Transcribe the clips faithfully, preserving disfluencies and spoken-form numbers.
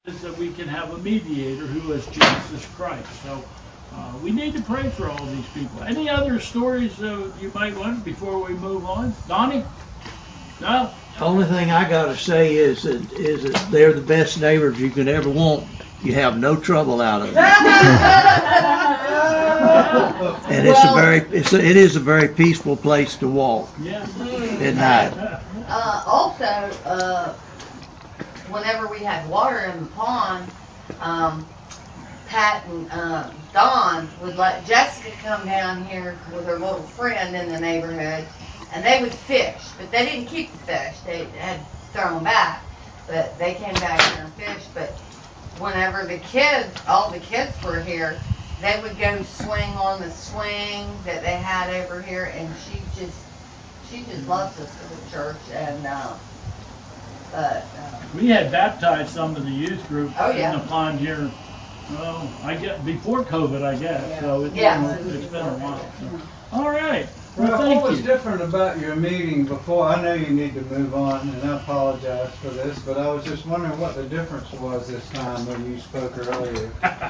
is that we can have a mediator who is Jesus Christ. So uh, we need to pray for all these people. Any other stories uh, you might want before we move on? Donnie? No? The only thing I got to say is that, is that they're the best neighbors you could ever want. You have no trouble out of them. And it's a very, it's a, it is a very peaceful place to walk Yeah. at night. Uh, also, uh, whenever we had water in the pond, um, Pat and uh, Dawn would let Jessica come down here with her little friend in the neighborhood, and they would fish. But they didn't keep the fish; they had to throw them back. But they came back here and fished. But whenever the kids, all the kids were here, they would go swing on the swing that they had over here, and she just, she just loves this little church, and. Uh, But, uh, we had baptized some of the youth group oh, yeah. in the pond here. Well, I get before COVID, I guess. Yeah. So it's, Yeah. been, it's been a while. So. All right. Well, Well, thank what was you. different about your meeting before? I know you need to move on, and I apologize for this, but I was just wondering what the difference was this time when you spoke earlier.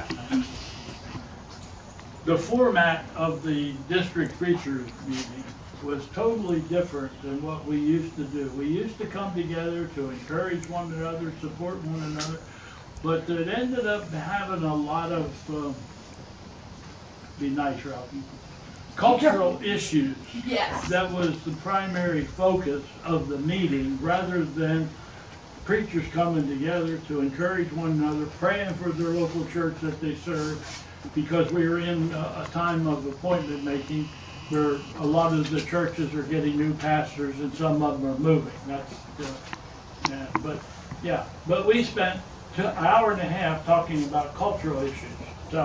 The format of the district preachers meeting was totally different than what we used to do. We used to come together to encourage one another, support one another, but it ended up having a lot of, uh, be nice, Ralphie, cultural issues. Yes. That was the primary focus of the meeting, rather than preachers coming together to encourage one another, praying for their local church that they serve, because we are in a time of appointment making where a lot of the churches are getting new pastors and some of them are moving. That's, uh, yeah, but yeah, but we spent an hour and a half talking about cultural issues.